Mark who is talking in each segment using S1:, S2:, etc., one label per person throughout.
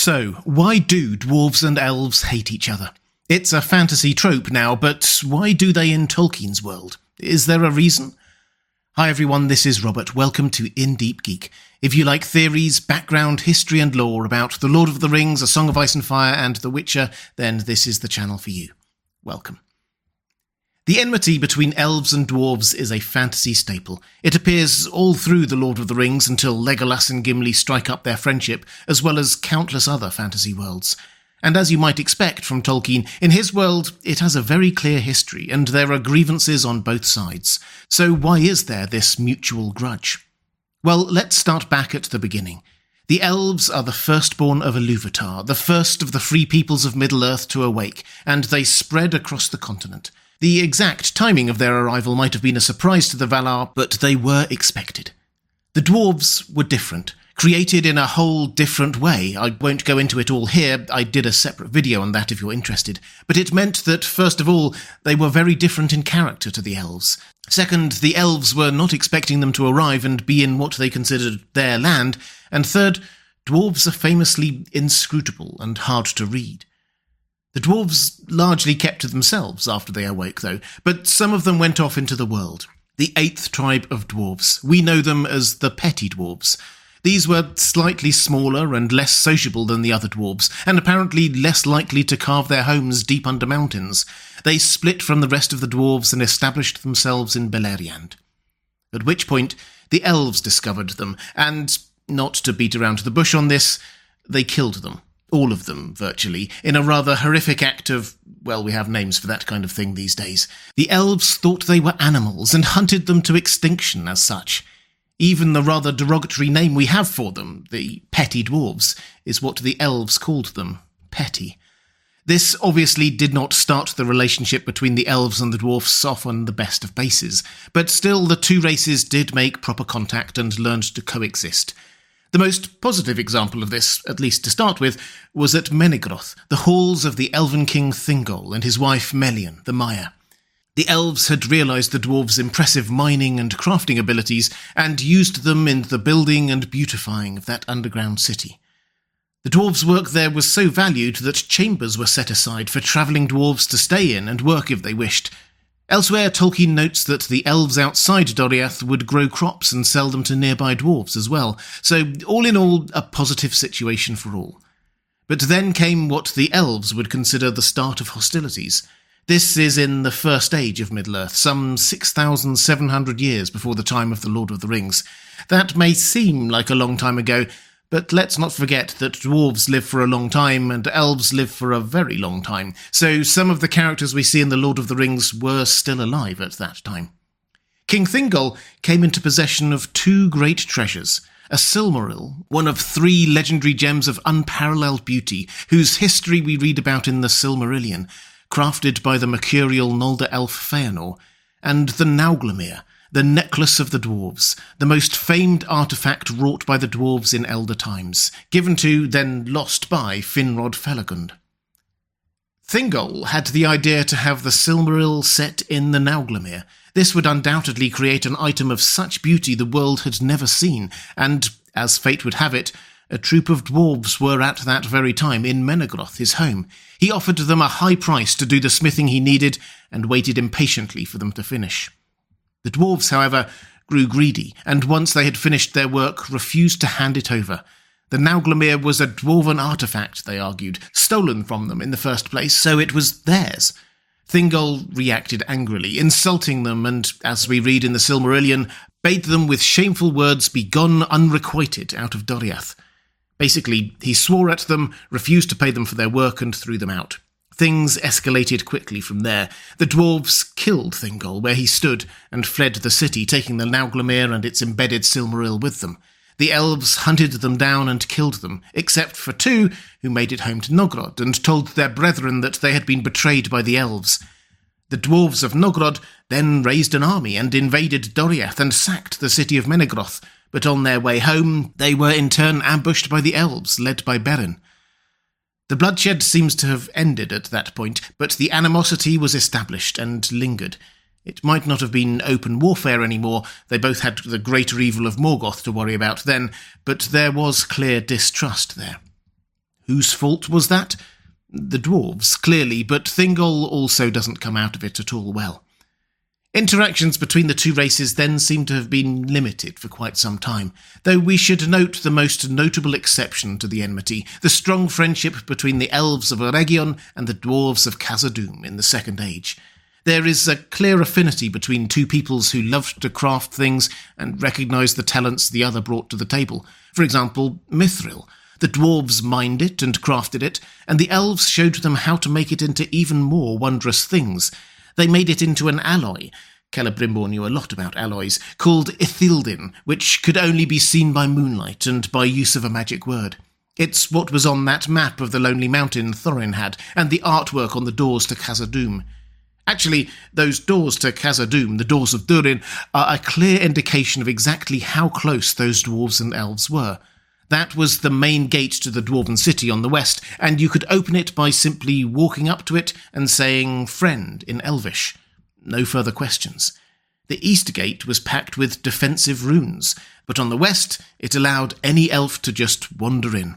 S1: So, why do dwarves and elves hate each other? It's a fantasy trope now, but why do they in Tolkien's world? Is there a reason? Hi everyone, this is Robert. Welcome to In Deep Geek. If you like theories, background, history and lore about The Lord of the Rings, A Song of Ice and Fire and The Witcher, then this is the channel for you. Welcome. The enmity between elves and dwarves is a fantasy staple. It appears all through The Lord of the Rings until Legolas and Gimli strike up their friendship, as well as countless other fantasy worlds. And as you might expect from Tolkien, in his world it has a very clear history, and there are grievances on both sides. So why is there this mutual grudge? Well, let's start back at the beginning. The elves are the firstborn of Iluvatar, the first of the free peoples of Middle-earth to awake, and they spread across the continent. The exact timing of their arrival might have been a surprise to the Valar, but they were expected. The dwarves were different, created in a whole different way. I won't go into it all here, I did a separate video on that if you're interested. But it meant that, first of all, they were very different in character to the elves. Second, the elves were not expecting them to arrive and be in what they considered their land. And third, dwarves are famously inscrutable and hard to read. The dwarves largely kept to themselves after they awoke, though, but some of them went off into the world. The 8th tribe of dwarves. We know them as the petty dwarves. These were slightly smaller and less sociable than the other dwarves, and apparently less likely to carve their homes deep under mountains. They split from the rest of the dwarves and established themselves in Beleriand. At which point, the elves discovered them, and, not to beat around the bush on this, they killed them. All of them, virtually, in a rather horrific act of, well, we have names for that kind of thing these days. The elves thought they were animals and hunted them to extinction as such. Even the rather derogatory name we have for them, the petty dwarves, is what the elves called them, petty. This obviously did not start the relationship between the elves and the dwarfs off on the best of bases, but still the two races did make proper contact and learned to coexist. The most positive example of this, at least to start with, was at Menegroth, the halls of the elven king Thingol and his wife Melian, the Maya. The elves had realised the dwarves' impressive mining and crafting abilities and used them in the building and beautifying of that underground city. The dwarves' work there was so valued that chambers were set aside for travelling dwarves to stay in and work if they wished. Elsewhere, Tolkien notes that the elves outside Doriath would grow crops and sell them to nearby dwarves as well, so all in all, a positive situation for all. But then came what the elves would consider the start of hostilities. This is in the First Age of Middle-earth, some 6,700 years before the time of The Lord of the Rings. That may seem like a long time ago, but let's not forget that dwarves live for a long time and elves live for a very long time, so some of the characters we see in The Lord of the Rings were still alive at that time. King Thingol came into possession of two great treasures, a Silmaril, one of 3 legendary gems of unparalleled beauty, whose history we read about in the Silmarillion, crafted by the mercurial Nolde elf Feanor, and the Nauglamir, the Necklace of the Dwarves, the most famed artefact wrought by the dwarves in elder times, given to, then lost by, Finrod Felagund. Thingol had the idea to have the Silmaril set in the Nauglamir. This would undoubtedly create an item of such beauty the world had never seen, and, as fate would have it, a troop of dwarves were at that very time in Menegroth, his home. He offered them a high price to do the smithing he needed, and waited impatiently for them to finish. The dwarves, however, grew greedy, and once they had finished their work, refused to hand it over. The Nauglamir was a dwarven artefact, they argued, stolen from them in the first place, so it was theirs. Thingol reacted angrily, insulting them, and, as we read in the Silmarillion, bade them with shameful words be gone unrequited out of Doriath. Basically, he swore at them, refused to pay them for their work, and threw them out. Things escalated quickly from there. The dwarves killed Thingol where he stood and fled the city, taking the Nauglamir and its embedded Silmaril with them. The elves hunted them down and killed them, except for 2 who made it home to Nogrod and told their brethren that they had been betrayed by the elves. The dwarves of Nogrod then raised an army and invaded Doriath and sacked the city of Menegroth, but on their way home they were in turn ambushed by the elves, led by Beren. The bloodshed seems to have ended at that point, but the animosity was established and lingered. It might not have been open warfare anymore, they both had the greater evil of Morgoth to worry about then, but there was clear distrust there. Whose fault was that? The dwarves, clearly, but Thingol also doesn't come out of it at all well. Interactions between the two races then seem to have been limited for quite some time, though we should note the most notable exception to the enmity, the strong friendship between the elves of Eregion and the dwarves of Khazad-dûm in the Second Age. There is a clear affinity between two peoples who loved to craft things and recognised the talents the other brought to the table. For example, Mithril. The dwarves mined it and crafted it, and the elves showed them how to make it into even more wondrous things. They made it into an alloy. Celebrimbor knew a lot about alloys, called Ithildin, which could only be seen by moonlight and by use of a magic word. It's what was on that map of the Lonely Mountain Thorin had, and the artwork on the doors to Khazad-dûm. Actually, those doors to Khazad-dûm, the doors of Durin, are a clear indication of exactly how close those dwarves and elves were. That was the main gate to the Dwarven City on the west, and you could open it by simply walking up to it and saying "friend" in Elvish. No further questions. The east gate was packed with defensive runes, but on the west it allowed any elf to just wander in.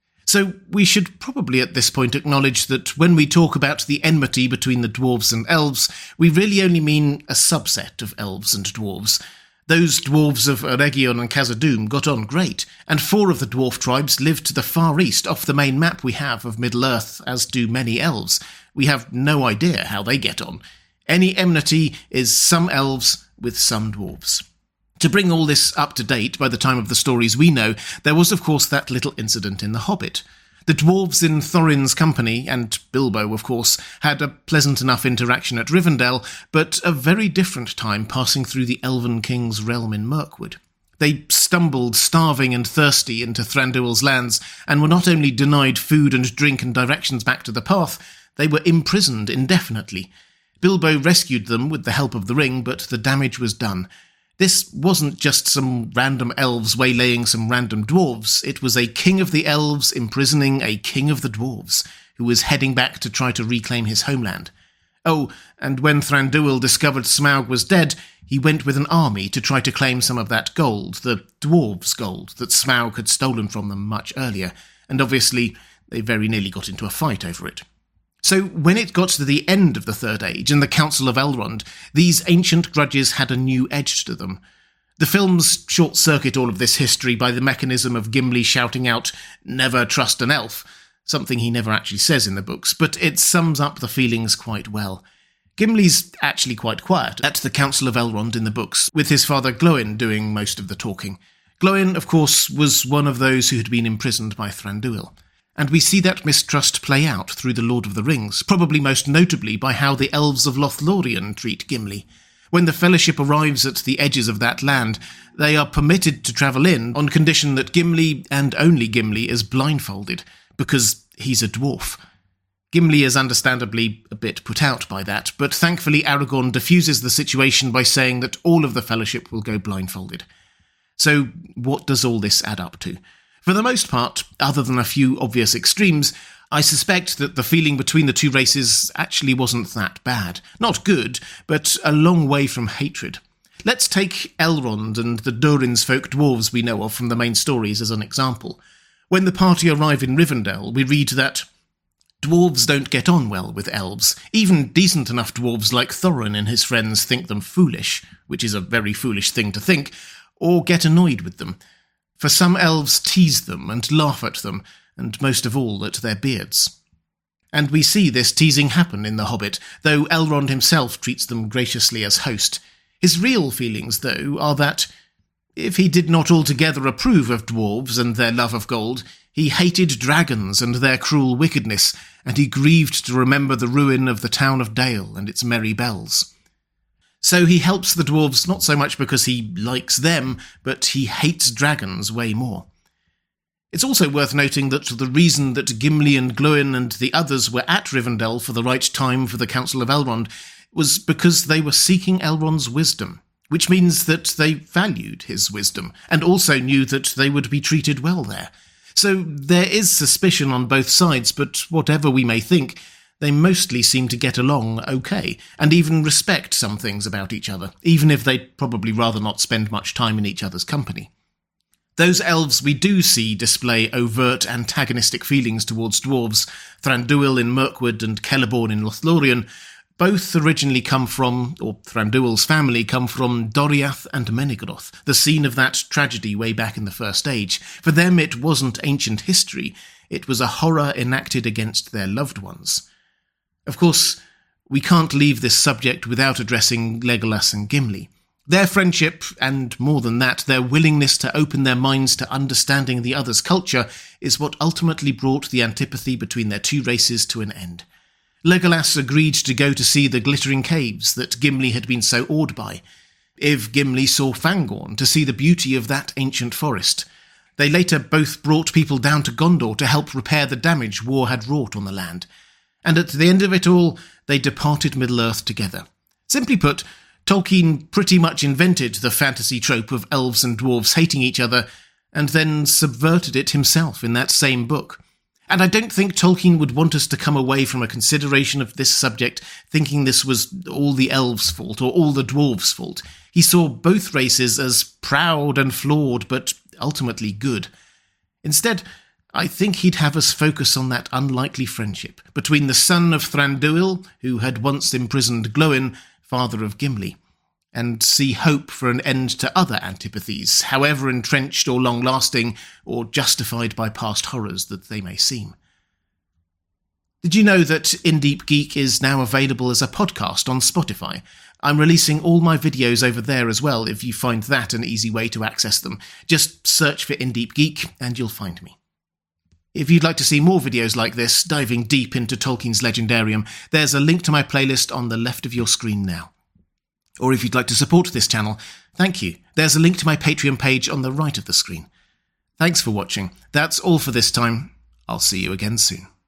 S1: So we should probably at this point acknowledge that when we talk about the enmity between the dwarves and elves, we really only mean a subset of elves and dwarves. Those dwarves of Eregion and Khazad-dûm got on great, and 4 of the dwarf tribes lived to the far east off the main map we have of Middle-earth, as do many elves. We have no idea how they get on. Any enmity is some elves with some dwarves. To bring all this up to date by the time of the stories we know, there was of course that little incident in The Hobbit. The dwarves in Thorin's company, and Bilbo of course, had a pleasant enough interaction at Rivendell, but a very different time passing through the Elven King's realm in Mirkwood. They stumbled starving and thirsty into Thranduil's lands, and were not only denied food and drink and directions back to the path, they were imprisoned indefinitely. Bilbo rescued them with the help of the ring, but the damage was done. This wasn't just some random elves waylaying some random dwarves, it was a king of the elves imprisoning a king of the dwarves, who was heading back to try to reclaim his homeland. Oh, and when Thranduil discovered Smaug was dead, he went with an army to try to claim some of that gold, the dwarves' gold, that Smaug had stolen from them much earlier, and obviously they very nearly got into a fight over it. So when it got to the end of the Third Age and the Council of Elrond, these ancient grudges had a new edge to them. The films short-circuit all of this history by the mechanism of Gimli shouting out, "Never trust an elf," something he never actually says in the books, but it sums up the feelings quite well. Gimli's actually quite quiet at the Council of Elrond in the books, with his father Glóin doing most of the talking. Glóin, of course, was one of those who had been imprisoned by Thranduil. And we see that mistrust play out through The Lord of the Rings, probably most notably by how the elves of Lothlórien treat Gimli. When the Fellowship arrives at the edges of that land, they are permitted to travel in on condition that Gimli, and only Gimli, is blindfolded, because he's a dwarf. Gimli is understandably a bit put out by that, but thankfully Aragorn diffuses the situation by saying that all of the Fellowship will go blindfolded. So what does all this add up to? For the most part, other than a few obvious extremes, I suspect that the feeling between the two races actually wasn't that bad. Not good, but a long way from hatred. Let's take Elrond and the Durin's folk dwarves we know of from the main stories as an example. When the party arrive in Rivendell, we read that dwarves don't get on well with elves. Even decent enough dwarves like Thorin and his friends think them foolish, which is a very foolish thing to think, or get annoyed with them. For some elves tease them and laugh at them, and most of all at their beards. And we see this teasing happen in The Hobbit, though Elrond himself treats them graciously as host. His real feelings, though, are that, if he did not altogether approve of dwarves and their love of gold, he hated dragons and their cruel wickedness, and he grieved to remember the ruin of the town of Dale and its merry bells. So he helps the dwarves not so much because he likes them, but he hates dragons way more. It's also worth noting that the reason that Gimli and Glóin and the others were at Rivendell for the right time for the Council of Elrond was because they were seeking Elrond's wisdom, which means that they valued his wisdom, and also knew that they would be treated well there. So there is suspicion on both sides, but whatever we may think, they mostly seem to get along okay, and even respect some things about each other, even if they'd probably rather not spend much time in each other's company. Those elves we do see display overt antagonistic feelings towards dwarves, Thranduil in Mirkwood and Celeborn in Lothlorien, both originally come from, or Thranduil's family come from, Doriath and Menegroth, the scene of that tragedy way back in the First Age. For them it wasn't ancient history, it was a horror enacted against their loved ones. Of course, we can't leave this subject without addressing Legolas and Gimli. Their friendship, and more than that, their willingness to open their minds to understanding the other's culture, is what ultimately brought the antipathy between their two races to an end. Legolas agreed to go to see the glittering caves that Gimli had been so awed by. Gimli saw Fangorn to see the beauty of that ancient forest. They later both brought people down to Gondor to help repair the damage war had wrought on the land. And at the end of it all, they departed Middle-earth together. Simply put, Tolkien pretty much invented the fantasy trope of elves and dwarves hating each other, and then subverted it himself in that same book. And I don't think Tolkien would want us to come away from a consideration of this subject thinking this was all the elves' fault or all the dwarves' fault. He saw both races as proud and flawed, but ultimately good. Instead, I think he'd have us focus on that unlikely friendship between the son of Thranduil, who had once imprisoned Glóin, father of Gimli, and see hope for an end to other antipathies, however entrenched or long-lasting, or justified by past horrors that they may seem. Did you know that In Deep Geek is now available as a podcast on Spotify? I'm releasing all my videos over there as well, if you find that an easy way to access them. Just search for In Deep Geek and you'll find me. If you'd like to see more videos like this, diving deep into Tolkien's Legendarium, there's a link to my playlist on the left of your screen now. Or if you'd like to support this channel, thank you. There's a link to my Patreon page on the right of the screen. Thanks for watching. That's all for this time. I'll see you again soon.